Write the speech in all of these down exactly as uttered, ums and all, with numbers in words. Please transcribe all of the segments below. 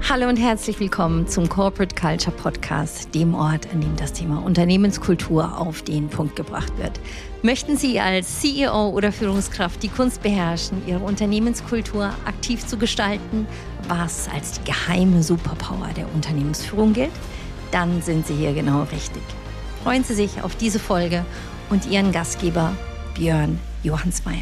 Hallo und herzlich willkommen zum Corporate Culture Podcast, dem Ort, an dem das Thema Unternehmenskultur auf den Punkt gebracht wird. Möchten Sie als C E O oder Führungskraft die Kunst beherrschen, Ihre Unternehmenskultur aktiv zu gestalten, was als die geheime Superpower der Unternehmensführung gilt? Dann sind Sie hier genau richtig. Freuen Sie sich auf diese Folge und Ihren Gastgeber Björn Johannsmeier.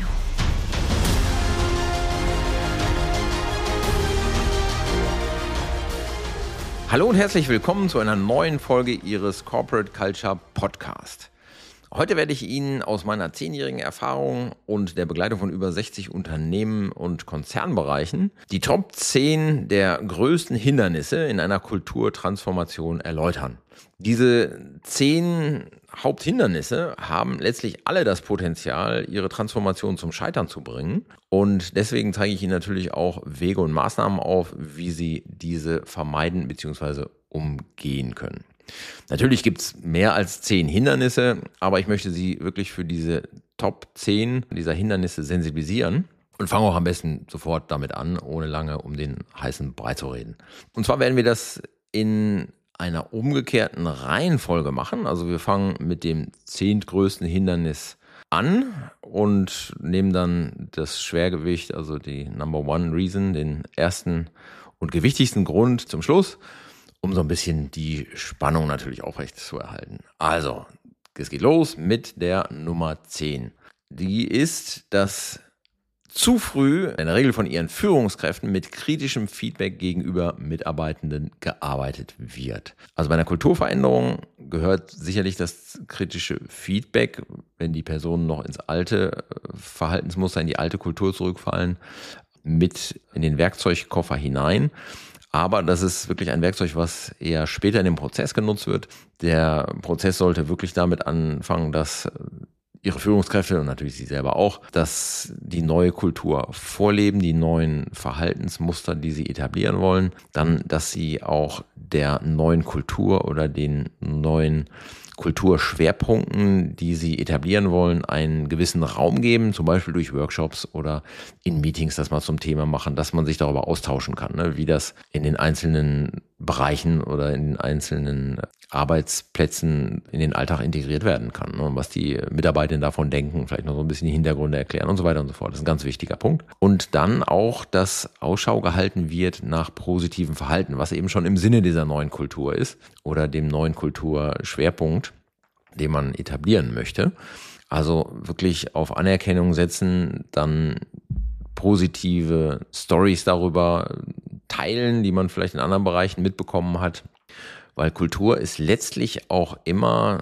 Hallo und herzlich willkommen zu einer neuen Folge Ihres Corporate Culture Podcast. Heute werde ich Ihnen aus meiner zehnjährigen Erfahrung und der Begleitung von über sechzig Unternehmen und Konzernbereichen die Top zehn der größten Hindernisse in einer Kulturtransformation erläutern. Diese zehn Haupthindernisse haben letztlich alle das Potenzial, ihre Transformation zum Scheitern zu bringen. Und deswegen zeige ich Ihnen natürlich auch Wege und Maßnahmen auf, wie Sie diese vermeiden bzw. umgehen können. Natürlich gibt es mehr als zehn Hindernisse, aber ich möchte Sie wirklich für diese Top zehn dieser Hindernisse sensibilisieren. Und fange auch am besten sofort damit an, ohne lange um den heißen Brei zu reden. Und zwar werden wir das in einer umgekehrten Reihenfolge machen. Also wir fangen mit dem zehntgrößten Hindernis an und nehmen dann das Schwergewicht, also die Number One Reason, den ersten und gewichtigsten Grund zum Schluss, um so ein bisschen die Spannung natürlich aufrecht zu erhalten. Also, es geht los mit der Nummer zehn. Die ist, dass zu früh in der Regel von ihren Führungskräften mit kritischem Feedback gegenüber Mitarbeitenden gearbeitet wird. Also bei einer Kulturveränderung gehört sicherlich das kritische Feedback, wenn die Personen noch ins alte Verhaltensmuster, in die alte Kultur zurückfallen, mit in den Werkzeugkoffer hinein. Aber das ist wirklich ein Werkzeug, was eher später in dem Prozess genutzt wird. Der Prozess sollte wirklich damit anfangen, dass Ihre Führungskräfte und natürlich Sie selber auch, dass die neue Kultur vorleben, die neuen Verhaltensmuster, die Sie etablieren wollen. Dann, dass Sie auch der neuen Kultur oder den neuen Kulturschwerpunkten, die Sie etablieren wollen, einen gewissen Raum geben, zum Beispiel durch Workshops oder in Meetings das mal zum Thema machen, dass man sich darüber austauschen kann, ne, wie das in den einzelnen Bereichen oder in den einzelnen Arbeitsplätzen in den Alltag integriert werden kann, ne, und was die Mitarbeitenden davon denken, vielleicht noch so ein bisschen die Hintergründe erklären und so weiter und so fort. Das ist ein ganz wichtiger Punkt. Und dann auch, dass Ausschau gehalten wird nach positivem Verhalten, was eben schon im Sinne dieser neuen Kultur ist oder dem neuen Kulturschwerpunkt, den man etablieren möchte. Also wirklich auf Anerkennung setzen, dann positive Stories darüber teilen, die man vielleicht in anderen Bereichen mitbekommen hat, weil Kultur ist letztlich auch immer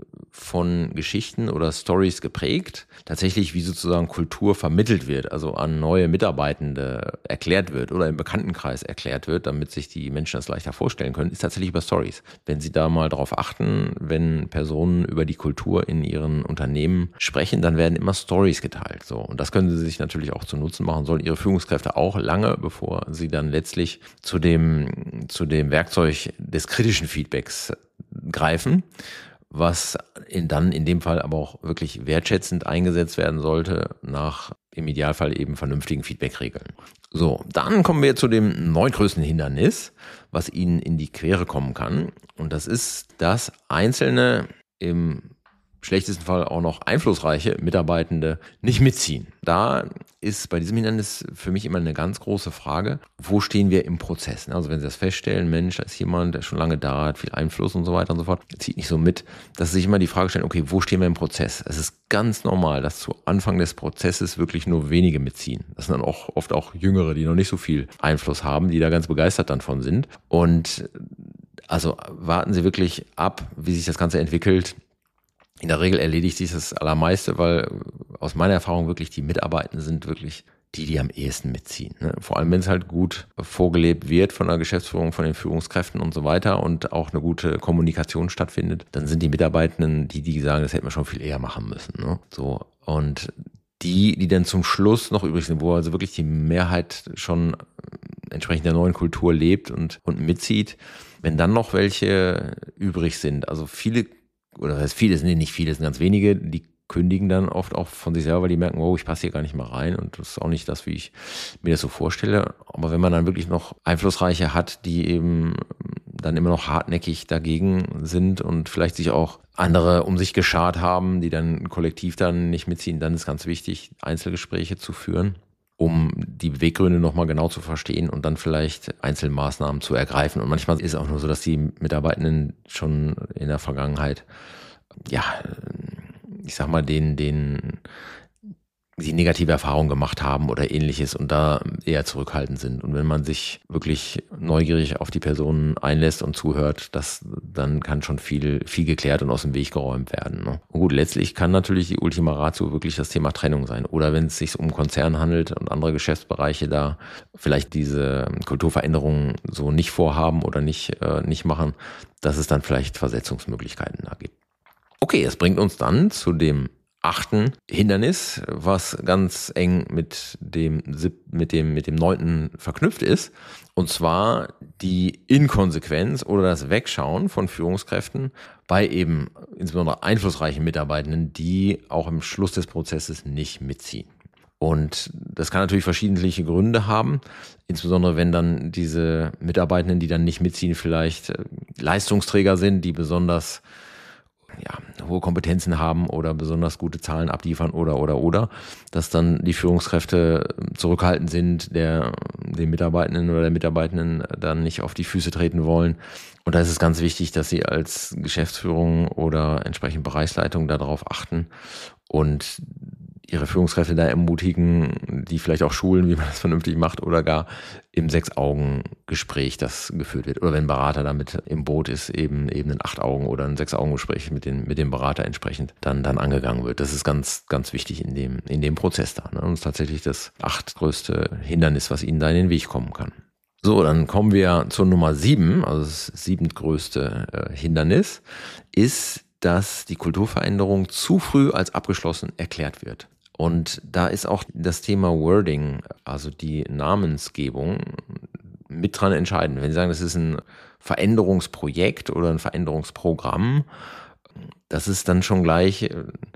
von Geschichten oder Stories geprägt, tatsächlich wie sozusagen Kultur vermittelt wird, also an neue Mitarbeitende erklärt wird oder im Bekanntenkreis erklärt wird, damit sich die Menschen das leichter vorstellen können, ist tatsächlich über Stories. Wenn Sie da mal drauf achten, wenn Personen über die Kultur in ihren Unternehmen sprechen, dann werden immer Stories geteilt. So. Und das können Sie sich natürlich auch zu Nutzen machen, sollen Ihre Führungskräfte auch lange, bevor Sie dann letztlich zu dem, zu dem Werkzeug des kritischen Feedbacks greifen, was in, dann in dem Fall aber auch wirklich wertschätzend eingesetzt werden sollte, nach im Idealfall eben vernünftigen Feedback-Regeln. So, dann kommen wir zu dem neuntgrößten Hindernis, was Ihnen in die Quere kommen kann. Und das ist, dass Einzelne im schlechtesten Fall auch noch einflussreiche Mitarbeitende nicht mitziehen. Da ist bei diesem Hindernis für mich immer eine ganz große Frage, wo stehen wir im Prozess? Also wenn Sie das feststellen, Mensch, da ist jemand, der schon lange da hat, viel Einfluss und so weiter und so fort, zieht nicht so mit, dass Sie sich immer die Frage stellen, okay, wo stehen wir im Prozess? Es ist ganz normal, dass zu Anfang des Prozesses wirklich nur wenige mitziehen. Das sind dann auch oft auch Jüngere, die noch nicht so viel Einfluss haben, die da ganz begeistert dann von sind. Und also warten Sie wirklich ab, wie sich das Ganze entwickelt. In der Regel erledigt sich das Allermeiste, weil aus meiner Erfahrung wirklich die Mitarbeitenden sind wirklich die, die am ehesten mitziehen. Ne? Vor allem, wenn es halt gut vorgelebt wird von der Geschäftsführung, von den Führungskräften und so weiter und auch eine gute Kommunikation stattfindet, dann sind die Mitarbeitenden die, die sagen, das hätten wir schon viel eher machen müssen. Ne? So, und die, die dann zum Schluss noch übrig sind, wo also wirklich die Mehrheit schon entsprechend der neuen Kultur lebt und, und mitzieht, wenn dann noch welche übrig sind, also viele oder das heißt viele, sind nicht viele, sind ganz wenige, die kündigen dann oft auch von sich selber, weil die merken, oh, ich passe hier gar nicht mehr rein und das ist auch nicht das, wie ich mir das so vorstelle. Aber wenn man dann wirklich noch Einflussreiche hat, die eben dann immer noch hartnäckig dagegen sind und vielleicht sich auch andere um sich geschart haben, die dann kollektiv dann nicht mitziehen, dann ist ganz wichtig, Einzelgespräche zu führen, um die Beweggründe nochmal genau zu verstehen und dann vielleicht Einzelmaßnahmen zu ergreifen. Und manchmal ist es auch nur so, dass die Mitarbeitenden schon in der Vergangenheit, ja, ich sag mal, den, den, die negative Erfahrungen gemacht haben oder ähnliches und da eher zurückhaltend sind. Und wenn man sich wirklich neugierig auf die Personen einlässt und zuhört, das, dann kann schon viel, viel geklärt und aus dem Weg geräumt werden. Ne? Und gut, letztlich kann natürlich die Ultima Ratio wirklich das Thema Trennung sein. Oder wenn es sich um Konzern handelt und andere Geschäftsbereiche da vielleicht diese Kulturveränderungen so nicht vorhaben oder nicht, äh, nicht machen, dass es dann vielleicht Versetzungsmöglichkeiten da gibt. Okay, das bringt uns dann zu dem achten Hindernis, was ganz eng mit dem, mit dem, mit dem neunten verknüpft ist. Und zwar die Inkonsequenz oder das Wegschauen von Führungskräften bei eben insbesondere einflussreichen Mitarbeitenden, die auch im Schluss des Prozesses nicht mitziehen. Und das kann natürlich verschiedene Gründe haben, insbesondere wenn dann diese Mitarbeitenden, die dann nicht mitziehen, vielleicht Leistungsträger sind, die besonders ja, hohe Kompetenzen haben oder besonders gute Zahlen abliefern oder, oder, oder, dass dann die Führungskräfte zurückhaltend sind, der, den Mitarbeitenden oder der Mitarbeitenden dann nicht auf die Füße treten wollen. Und da ist es ganz wichtig, dass sie als Geschäftsführung oder entsprechend Bereichsleitung darauf achten und ihre Führungskräfte da ermutigen, die vielleicht auch schulen, wie man das vernünftig macht oder gar im Sechs-Augen-Gespräch das geführt wird. Oder wenn ein Berater damit im Boot ist, eben eben ein Acht-Augen- oder ein Sechs-Augen-Gespräch mit, den, mit dem Berater entsprechend dann, dann angegangen wird. Das ist ganz, ganz wichtig in dem, in dem Prozess da. Ne? Und das ist tatsächlich das achtgrößte Hindernis, was Ihnen da in den Weg kommen kann. So, dann kommen wir zur Nummer sieben, also das siebentgrößte äh, Hindernis, ist, dass die Kulturveränderung zu früh als abgeschlossen erklärt wird. Und da ist auch das Thema Wording, also die Namensgebung, mit dran entscheidend. Wenn Sie sagen, das ist ein Veränderungsprojekt oder ein Veränderungsprogramm, das ist dann schon gleich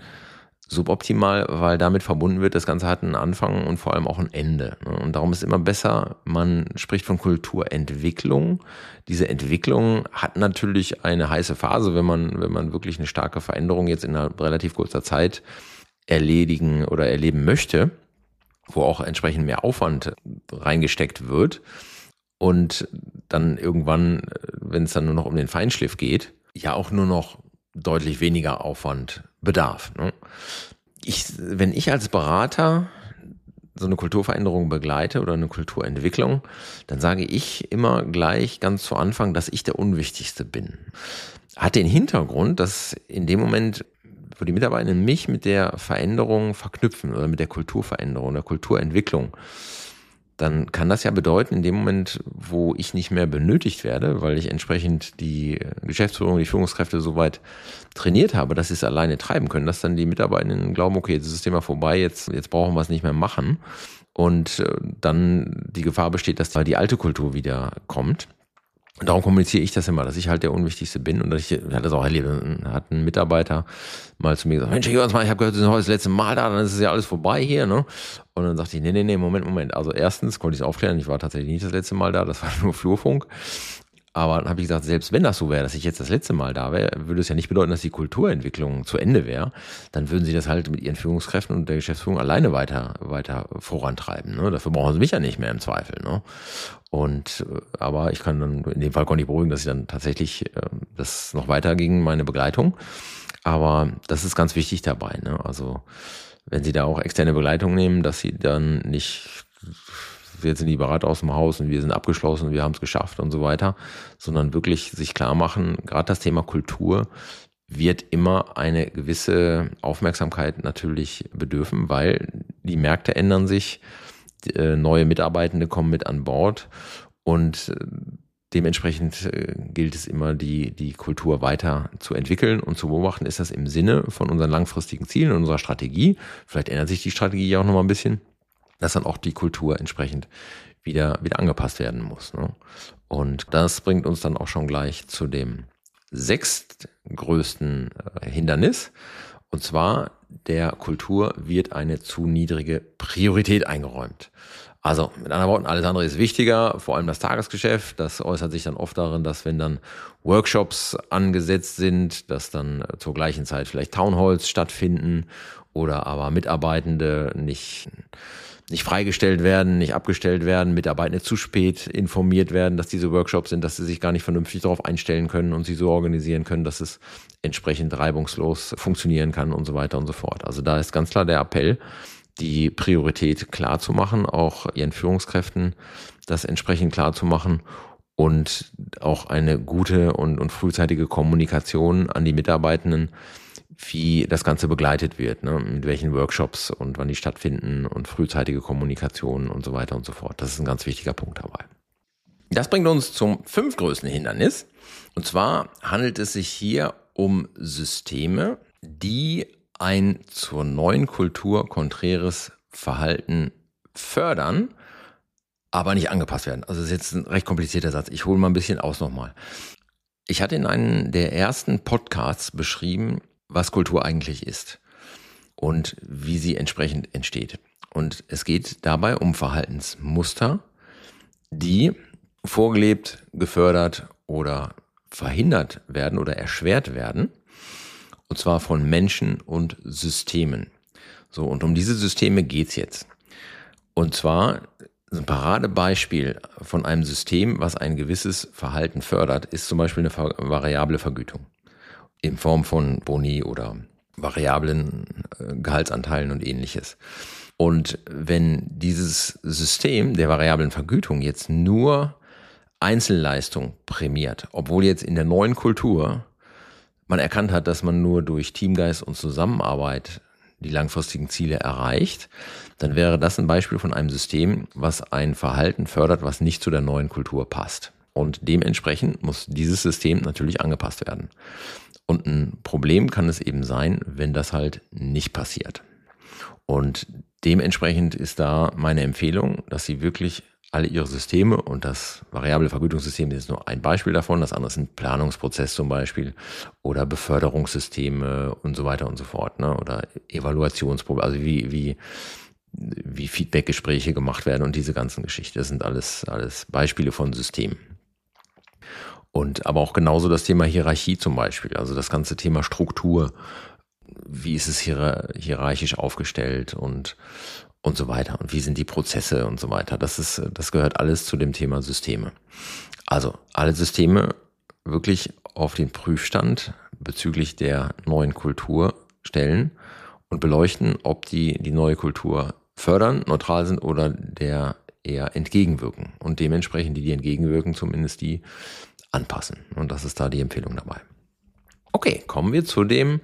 suboptimal, weil damit verbunden wird, das Ganze hat einen Anfang und vor allem auch ein Ende. Und darum ist immer besser, man spricht von Kulturentwicklung. Diese Entwicklung hat natürlich eine heiße Phase, wenn man, wenn man wirklich eine starke Veränderung jetzt in einer relativ kurzer Zeit erledigen oder erleben möchte, wo auch entsprechend mehr Aufwand reingesteckt wird. Und dann irgendwann, wenn es dann nur noch um den Feinschliff geht, ja auch nur noch deutlich weniger Aufwand bedarf. Ne? Ich, wenn ich als Berater so eine Kulturveränderung begleite oder eine Kulturentwicklung, dann sage ich immer gleich ganz zu Anfang, dass ich der Unwichtigste bin. Hat den Hintergrund, dass in dem Moment, wo die Mitarbeitenden mich mit der Veränderung verknüpfen oder mit der Kulturveränderung, der Kulturentwicklung, dann kann das ja bedeuten, in dem Moment, wo ich nicht mehr benötigt werde, weil ich entsprechend die Geschäftsführung, die Führungskräfte so weit trainiert habe, dass sie es alleine treiben können, dass dann die Mitarbeitenden glauben, okay, jetzt ist das Thema vorbei, jetzt, jetzt brauchen wir es nicht mehr machen. Und dann die Gefahr besteht, dass da die alte Kultur wieder kommt. Und darum kommuniziere ich das immer, dass ich halt der Unwichtigste bin und dass ich, ich hatte das auch erlebt, hat ein Mitarbeiter mal zu mir gesagt, Mensch, ich habe gehört, Sie sind heute das letzte Mal da, dann ist es ja alles vorbei hier, ne? Und dann sagte ich, nee, nee, nee, Moment, Moment. Also erstens konnte ich es aufklären, ich war tatsächlich nicht das letzte Mal da, das war nur Flurfunk. Aber dann habe ich gesagt, selbst wenn das so wäre, dass ich jetzt das letzte Mal da wäre, würde es ja nicht bedeuten, dass die Kulturentwicklung zu Ende wäre. Dann würden sie das halt mit ihren Führungskräften und der Geschäftsführung alleine weiter weiter vorantreiben. Ne? Dafür brauchen sie mich ja nicht mehr im Zweifel. Ne? Und aber ich kann dann, in dem Fall konnte ich beruhigen, dass ich dann tatsächlich äh, das noch weiterging, meine Begleitung. Aber das ist ganz wichtig dabei. Ne? Also wenn Sie da auch externe Begleitung nehmen, dass Sie dann nicht, jetzt sind die Berater aus dem Haus und wir sind abgeschlossen und wir haben es geschafft und so weiter, sondern wirklich sich klar machen, gerade das Thema Kultur wird immer eine gewisse Aufmerksamkeit natürlich bedürfen, weil die Märkte ändern sich, neue Mitarbeitende kommen mit an Bord und dementsprechend gilt es immer, die, die Kultur weiter zu entwickeln und zu beobachten. Ist das im Sinne von unseren langfristigen Zielen und unserer Strategie? Vielleicht ändert sich die Strategie ja auch nochmal ein bisschen, dass dann auch die Kultur entsprechend wieder, wieder angepasst werden muss. Ne? Und das bringt uns dann auch schon gleich zu dem sechstgrößten äh, Hindernis. Und zwar, der Kultur wird eine zu niedrige Priorität eingeräumt. Also mit anderen Worten, alles andere ist wichtiger, vor allem das Tagesgeschäft. Das äußert sich dann oft darin, dass wenn dann Workshops angesetzt sind, dass dann zur gleichen Zeit vielleicht Townhalls stattfinden oder aber Mitarbeitende nicht nicht freigestellt werden, nicht abgestellt werden, Mitarbeitende zu spät informiert werden, dass diese Workshops sind, dass sie sich gar nicht vernünftig darauf einstellen können und sie so organisieren können, dass es entsprechend reibungslos funktionieren kann und so weiter und so fort. Also da ist ganz klar der Appell, die Priorität klar zu machen, auch ihren Führungskräften das entsprechend klar zu machen und auch eine gute und, und frühzeitige Kommunikation an die Mitarbeitenden, wie das Ganze begleitet wird, ne? Mit welchen Workshops und wann die stattfinden und frühzeitige Kommunikation und so weiter und so fort. Das ist ein ganz wichtiger Punkt dabei. Das bringt uns zum fünftgrößten Hindernis. Und zwar handelt es sich hier um Systeme, die ein zur neuen Kultur konträres Verhalten fördern, aber nicht angepasst werden. Also das ist jetzt ein recht komplizierter Satz. Ich hole mal ein bisschen aus nochmal. Ich hatte in einem der ersten Podcasts beschrieben, was Kultur eigentlich ist und wie sie entsprechend entsteht. Und es geht dabei um Verhaltensmuster, die vorgelebt, gefördert oder verhindert werden oder erschwert werden, und zwar von Menschen und Systemen. So, und um diese Systeme geht's jetzt. Und zwar ein Paradebeispiel von einem System, was ein gewisses Verhalten fördert, ist zum Beispiel eine variable Vergütung in Form von Boni oder variablen Gehaltsanteilen und ähnliches. Und wenn dieses System der variablen Vergütung jetzt nur Einzelleistung prämiert, obwohl jetzt in der neuen Kultur man erkannt hat, dass man nur durch Teamgeist und Zusammenarbeit die langfristigen Ziele erreicht, dann wäre das ein Beispiel von einem System, was ein Verhalten fördert, was nicht zu der neuen Kultur passt. Und dementsprechend muss dieses System natürlich angepasst werden. Und ein Problem kann es eben sein, wenn das halt nicht passiert. Und dementsprechend ist da meine Empfehlung, dass Sie wirklich alle Ihre Systeme, und das variable Vergütungssystem ist nur ein Beispiel davon, das andere ist ein Planungsprozess zum Beispiel oder Beförderungssysteme und so weiter und so fort, ne? Oder Evaluationsprobleme, also wie, wie, wie Feedbackgespräche gemacht werden und diese ganzen Geschichten. Das sind alles, alles Beispiele von Systemen. Und aber auch genauso das Thema Hierarchie zum Beispiel, also das ganze Thema Struktur, wie ist es hier, hierarchisch aufgestellt und und so weiter und wie sind die Prozesse und so weiter. Das ist, das gehört alles zu dem Thema Systeme. Also alle Systeme wirklich auf den Prüfstand bezüglich der neuen Kultur stellen und beleuchten, ob die die neue Kultur fördern, neutral sind oder der eher entgegenwirken. Und dementsprechend die, die entgegenwirken, zumindest die anpassen. Und das ist da die Empfehlung dabei. Okay, kommen wir zu dem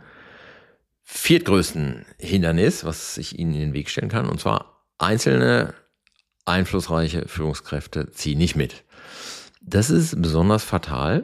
viertgrößten Hindernis, was ich Ihnen in den Weg stellen kann. Und zwar einzelne einflussreiche Führungskräfte ziehen nicht mit. Das ist besonders fatal,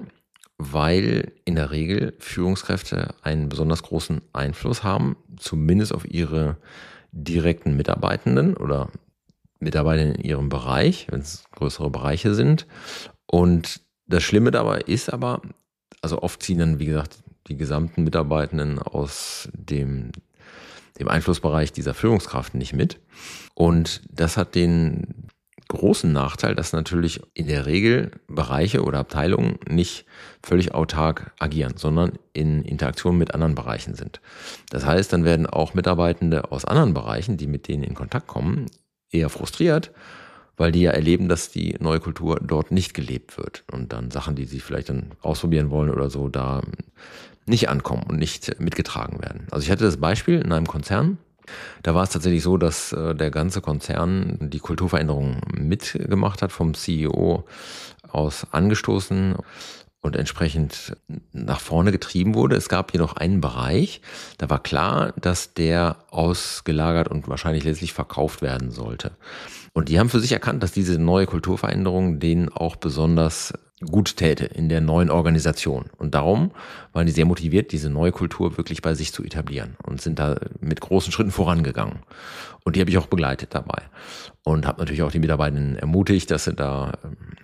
weil in der Regel Führungskräfte einen besonders großen Einfluss haben, zumindest auf ihre direkten Mitarbeitenden oder Mitarbeiter in ihrem Bereich, wenn es größere Bereiche sind. Und das Schlimme dabei ist aber, also oft ziehen dann, wie gesagt, die gesamten Mitarbeitenden aus dem, dem Einflussbereich dieser Führungskraft nicht mit. Und das hat den großen Nachteil, dass natürlich in der Regel Bereiche oder Abteilungen nicht völlig autark agieren, sondern in Interaktion mit anderen Bereichen sind. Das heißt, dann werden auch Mitarbeitende aus anderen Bereichen, die mit denen in Kontakt kommen, eher frustriert, weil die ja erleben, dass die neue Kultur dort nicht gelebt wird und dann Sachen, die sie vielleicht dann ausprobieren wollen oder so, da nicht ankommen und nicht mitgetragen werden. Also ich hatte das Beispiel in einem Konzern. Da war es tatsächlich so, dass äh, der ganze Konzern die Kulturveränderung mitgemacht hat, vom C E O aus angestoßen und entsprechend nach vorne getrieben wurde. Es gab jedoch einen Bereich, da war klar, dass der ausgelagert und wahrscheinlich letztlich verkauft werden sollte. Und die haben für sich erkannt, dass diese neue Kulturveränderung denen auch besonders gut täte in der neuen Organisation. Und darum waren die sehr motiviert, diese neue Kultur wirklich bei sich zu etablieren und sind da mit großen Schritten vorangegangen. Und die habe ich auch begleitet dabei. Und habe natürlich auch die Mitarbeitenden ermutigt, dass sie da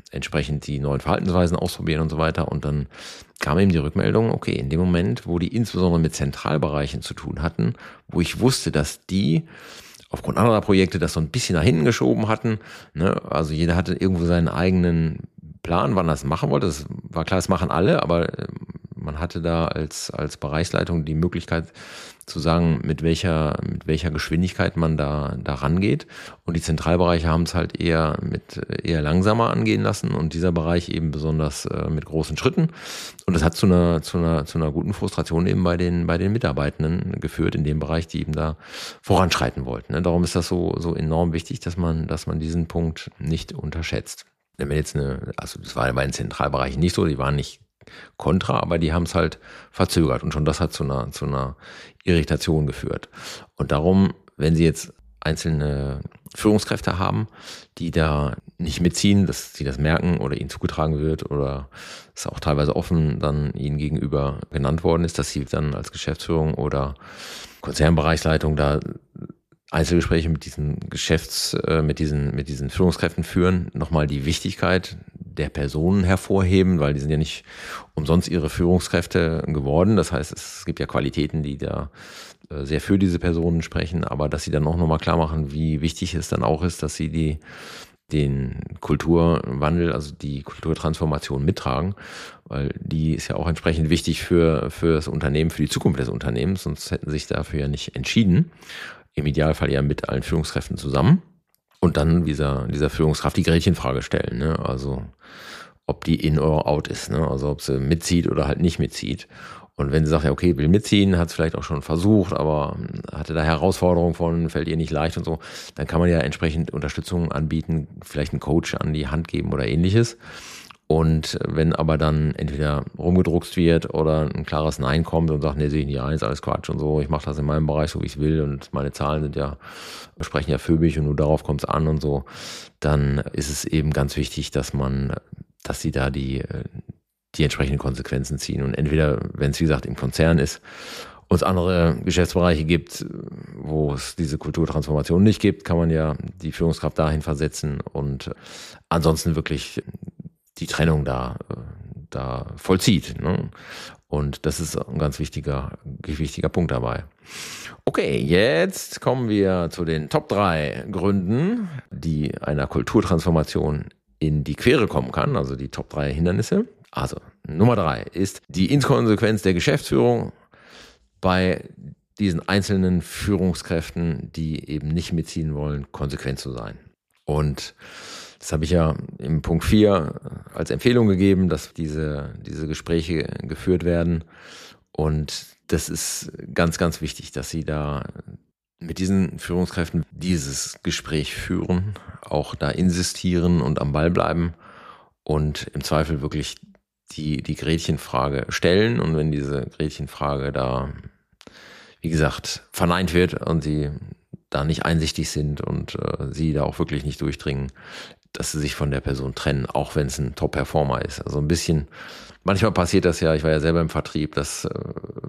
entsprechend die neuen Verhaltensweisen ausprobieren und so weiter. Und dann kam eben die Rückmeldung, okay, in dem Moment, wo die insbesondere mit Zentralbereichen zu tun hatten, wo ich wusste, dass die aufgrund anderer Projekte das so ein bisschen nach hinten geschoben hatten, ne? Also jeder hatte irgendwo seinen eigenen Plan, wann er es machen wollte. Das war klar, das machen alle, aber man hatte da als, als Bereichsleitung die Möglichkeit zu sagen, mit welcher, mit welcher Geschwindigkeit man da, da rangeht. Und die Zentralbereiche haben es halt eher mit, eher langsamer angehen lassen und dieser Bereich eben besonders äh, mit großen Schritten. Und das hat zu einer, zu einer, zu einer guten Frustration eben bei den, bei den Mitarbeitenden geführt in dem Bereich, die eben da voranschreiten wollten. Ne? Darum ist das so, so enorm wichtig, dass man, dass man diesen Punkt nicht unterschätzt. Wenn wir jetzt eine, also das war bei den Zentralbereichen nicht so, die waren nicht kontra, aber die haben es halt verzögert und schon das hat zu einer, zu einer Irritation geführt. Und darum, wenn Sie jetzt einzelne Führungskräfte haben, die da nicht mitziehen, dass sie das merken oder ihnen zugetragen wird oder es auch teilweise offen dann ihnen gegenüber genannt worden ist, dass sie dann als Geschäftsführung oder Konzernbereichsleitung da Einzelgespräche mit diesen Geschäfts, äh, mit diesen, mit diesen Führungskräften führen, nochmal die Wichtigkeit der Personen hervorheben, weil die sind ja nicht umsonst ihre Führungskräfte geworden. Das heißt, es gibt ja Qualitäten, die da äh, sehr für diese Personen sprechen, aber dass sie dann auch nochmal klar machen, wie wichtig es dann auch ist, dass sie die, den Kulturwandel, also die Kulturtransformation mittragen, weil die ist ja auch entsprechend wichtig für, für das Unternehmen, für die Zukunft des Unternehmens, sonst hätten sie sich dafür ja nicht entschieden. Im Idealfall ja mit allen Führungskräften zusammen und dann dieser, dieser Führungskraft die Gretchenfrage stellen, ne? Also ob die in oder out ist, ne? Also ob sie mitzieht oder halt nicht mitzieht. Und wenn sie sagt, ja okay, will mitziehen, hat es vielleicht auch schon versucht, aber hatte da Herausforderungen von, fällt ihr nicht leicht und so, dann kann man ja entsprechend Unterstützung anbieten, vielleicht einen Coach an die Hand geben oder ähnliches. Und wenn aber dann entweder rumgedruckst wird oder ein klares Nein kommt und sagt, nee, sehe ich nicht ein, ist alles Quatsch und so, ich mache das in meinem Bereich so, wie ich es will und meine Zahlen sind ja, sprechen ja für mich und nur darauf kommt es an und so, dann ist es eben ganz wichtig, dass man, dass sie da die, die entsprechenden Konsequenzen ziehen. Und entweder, wenn es wie gesagt im Konzern ist, und es andere Geschäftsbereiche gibt, wo es diese Kulturtransformation nicht gibt, kann man ja die Führungskraft dahin versetzen und ansonsten wirklich die Trennung da, da vollzieht. Ne? Und das ist ein ganz wichtiger, wichtiger Punkt dabei. Okay, jetzt kommen wir zu den Top drei Gründen, die einer Kulturtransformation in die Quere kommen kann, also die Top drei Hindernisse. Also Nummer drei ist die Inkonsequenz der Geschäftsführung bei diesen einzelnen Führungskräften, die eben nicht mitziehen wollen, konsequent zu sein. Und das habe ich ja im Punkt vier als Empfehlung gegeben, dass diese, diese Gespräche geführt werden. Und das ist ganz, ganz wichtig, dass Sie da mit diesen Führungskräften dieses Gespräch führen, auch da insistieren und am Ball bleiben und im Zweifel wirklich die, die Gretchenfrage stellen. Und wenn diese Gretchenfrage da, wie gesagt, verneint wird und Sie da nicht einsichtig sind und äh, Sie da auch wirklich nicht durchdringen, dass sie sich von der Person trennen, auch wenn es ein Top-Performer ist. Also ein bisschen, manchmal passiert das ja, ich war ja selber im Vertrieb, dass äh,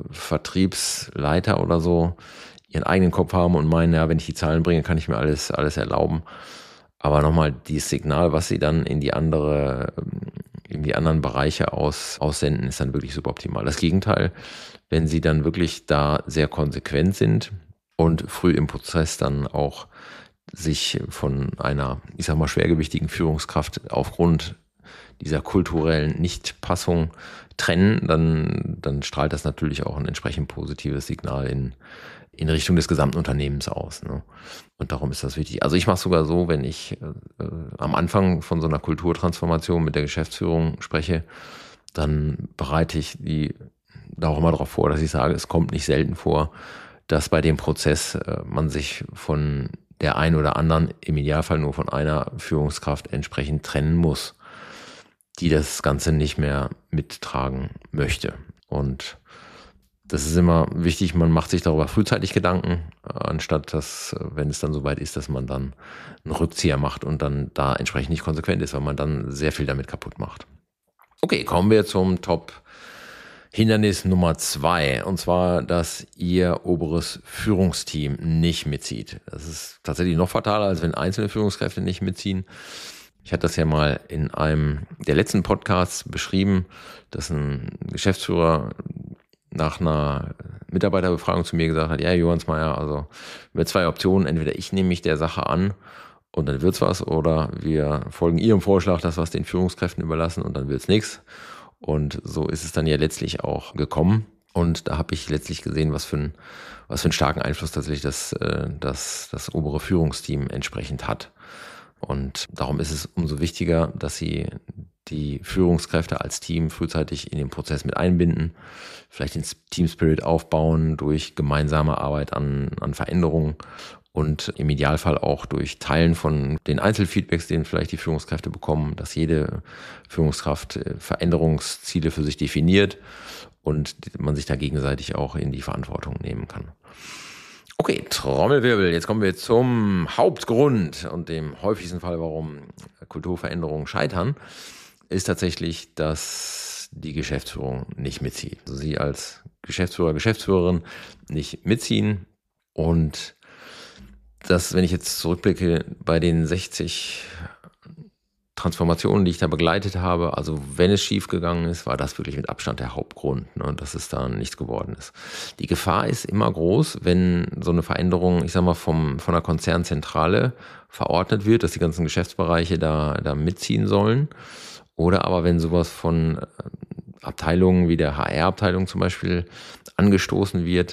Vertriebsleiter oder so ihren eigenen Kopf haben und meinen, ja, wenn ich die Zahlen bringe, kann ich mir alles, alles erlauben. Aber nochmal, dieses Signal, was sie dann in die andere, in die anderen Bereiche aus, aussenden, ist dann wirklich suboptimal. Das Gegenteil, wenn sie dann wirklich da sehr konsequent sind und früh im Prozess dann auch sich von einer, ich sag mal, schwergewichtigen Führungskraft aufgrund dieser kulturellen Nichtpassung trennen, dann, dann strahlt das natürlich auch ein entsprechend positives Signal in, in Richtung des gesamten Unternehmens aus. Ne? Und darum ist das wichtig. Also ich mache es sogar so, wenn ich äh, am Anfang von so einer Kulturtransformation mit der Geschäftsführung spreche, dann bereite ich die da auch immer darauf vor, dass ich sage, es kommt nicht selten vor, dass bei dem Prozess äh, man sich von der einen oder anderen, im Idealfall nur von einer Führungskraft entsprechend trennen muss, die das Ganze nicht mehr mittragen möchte. Und das ist immer wichtig, man macht sich darüber frühzeitig Gedanken, anstatt dass, wenn es dann soweit ist, dass man dann einen Rückzieher macht und dann da entsprechend nicht konsequent ist, weil man dann sehr viel damit kaputt macht. Okay, kommen wir zum Top Hindernis Nummer zwei, und zwar, dass Ihr oberes Führungsteam nicht mitzieht. Das ist tatsächlich noch fataler, als wenn einzelne Führungskräfte nicht mitziehen. Ich hatte das ja mal in einem der letzten Podcasts beschrieben, dass ein Geschäftsführer nach einer Mitarbeiterbefragung zu mir gesagt hat, ja, Johannsmeier, also wir haben zwei Optionen, entweder ich nehme mich der Sache an und dann wird's was, oder wir folgen Ihrem Vorschlag, das was den Führungskräften überlassen und dann wird's nichts. Und so ist es dann ja letztlich auch gekommen. Und da habe ich letztlich gesehen, was für, ein, was für einen starken Einfluss tatsächlich das, das, das obere Führungsteam entsprechend hat. Und darum ist es umso wichtiger, dass Sie die Führungskräfte als Team frühzeitig in den Prozess mit einbinden, vielleicht den Team Spirit aufbauen durch gemeinsame Arbeit an, an Veränderungen und im Idealfall auch durch Teilen von den Einzelfeedbacks, den vielleicht die Führungskräfte bekommen, dass jede Führungskraft Veränderungsziele für sich definiert und man sich da gegenseitig auch in die Verantwortung nehmen kann. Okay, Trommelwirbel, jetzt kommen wir zum Hauptgrund und dem häufigsten Fall, warum Kulturveränderungen scheitern, ist tatsächlich, dass die Geschäftsführung nicht mitzieht. Also Sie als Geschäftsführer, Geschäftsführerin nicht mitziehen. Und das, wenn ich jetzt zurückblicke, bei den sechzig Transformationen, die ich da begleitet habe, also wenn es schief gegangen ist, war das wirklich mit Abstand der Hauptgrund, ne, dass es da nichts geworden ist. Die Gefahr ist immer groß, wenn so eine Veränderung, ich sag mal, vom, von der Konzernzentrale verordnet wird, dass die ganzen Geschäftsbereiche da, da mitziehen sollen. Oder aber wenn sowas von Abteilungen wie der H R-Abteilung zum Beispiel angestoßen wird,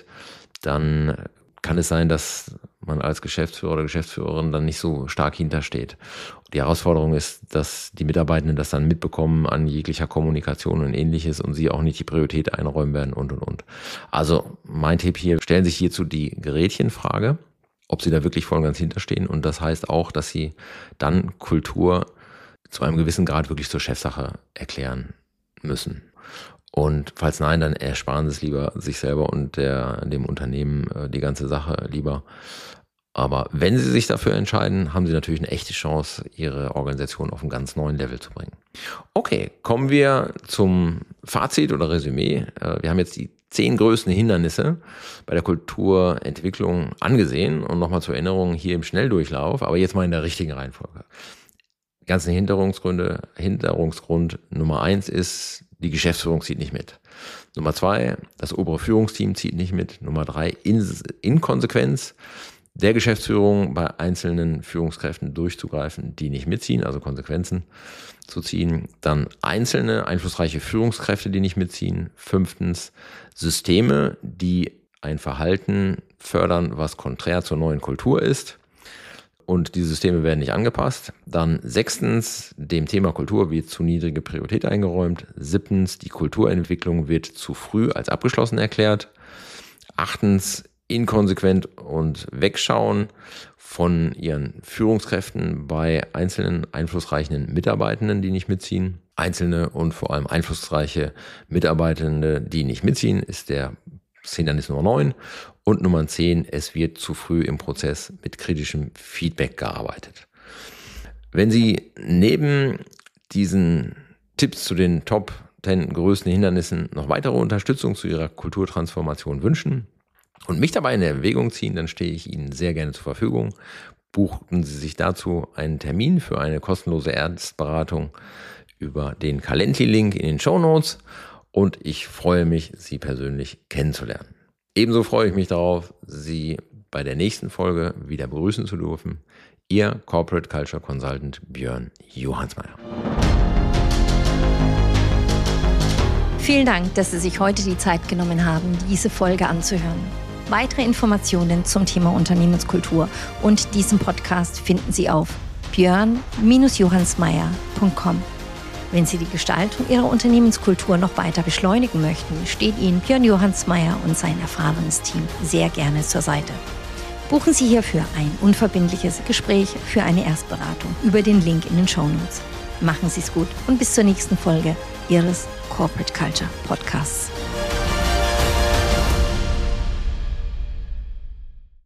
dann kann es sein, dass man als Geschäftsführer oder Geschäftsführerin dann nicht so stark hintersteht. Die Herausforderung ist, dass die Mitarbeitenden das dann mitbekommen an jeglicher Kommunikation und Ähnliches und sie auch nicht die Priorität einräumen werden und, und, und. Also mein Tipp hier, stellen sich hierzu die Gerätchenfrage, ob sie da wirklich voll und ganz hinterstehen. Und das heißt auch, dass sie dann Kultur zu einem gewissen Grad wirklich zur Chefsache erklären müssen. Und falls nein, dann ersparen Sie es lieber sich selber und der, dem Unternehmen äh, die ganze Sache lieber. Aber wenn Sie sich dafür entscheiden, haben Sie natürlich eine echte Chance, Ihre Organisation auf einen ganz neuen Level zu bringen. Okay, kommen wir zum Fazit oder Resümee. Äh, wir haben jetzt die zehn größten Hindernisse bei der Kulturentwicklung angesehen und nochmal zur Erinnerung hier im Schnelldurchlauf, aber jetzt mal in der richtigen Reihenfolge. Die ganzen Hinderungsgründe, Hinderungsgrund Nummer eins ist, die Geschäftsführung zieht nicht mit. Nummer zwei, das obere Führungsteam zieht nicht mit. Nummer drei, Inkonsequenz der Geschäftsführung bei einzelnen Führungskräften durchzugreifen, die nicht mitziehen, also Konsequenzen zu ziehen. Dann einzelne, einflussreiche Führungskräfte, die nicht mitziehen. Fünftens, Systeme, die ein Verhalten fördern, was konträr zur neuen Kultur ist. Und diese Systeme werden nicht angepasst. Dann sechstens, dem Thema Kultur wird zu niedrige Priorität eingeräumt. Siebtens, die Kulturentwicklung wird zu früh als abgeschlossen erklärt. Achtens, inkonsequent und wegschauen von ihren Führungskräften bei einzelnen einflussreichen Mitarbeitenden, die nicht mitziehen. Einzelne und vor allem einflussreiche Mitarbeitende, die nicht mitziehen, ist der Hindernis Nummer neun. Und Nummer zehn, es wird zu früh im Prozess mit kritischem Feedback gearbeitet. Wenn Sie neben diesen Tipps zu den Top zehn größten Hindernissen noch weitere Unterstützung zu Ihrer Kulturtransformation wünschen und mich dabei in Erwägung ziehen, dann stehe ich Ihnen sehr gerne zur Verfügung. Buchen Sie sich dazu einen Termin für eine kostenlose Erstberatung über den Calendly-Link in den Shownotes und ich freue mich, Sie persönlich kennenzulernen. Ebenso freue ich mich darauf, Sie bei der nächsten Folge wieder begrüßen zu dürfen. Ihr Corporate Culture Consultant Björn Johannsmeier. Vielen Dank, dass Sie sich heute die Zeit genommen haben, diese Folge anzuhören. Weitere Informationen zum Thema Unternehmenskultur und diesem Podcast finden Sie auf björn johannsmeier punkt com. Wenn Sie die Gestaltung Ihrer Unternehmenskultur noch weiter beschleunigen möchten, steht Ihnen Björn Johannsmeier und sein erfahrenes Team sehr gerne zur Seite. Buchen Sie hierfür ein unverbindliches Gespräch für eine Erstberatung über den Link in den Shownotes. Machen Sie es gut und bis zur nächsten Folge Ihres Corporate Culture Podcasts.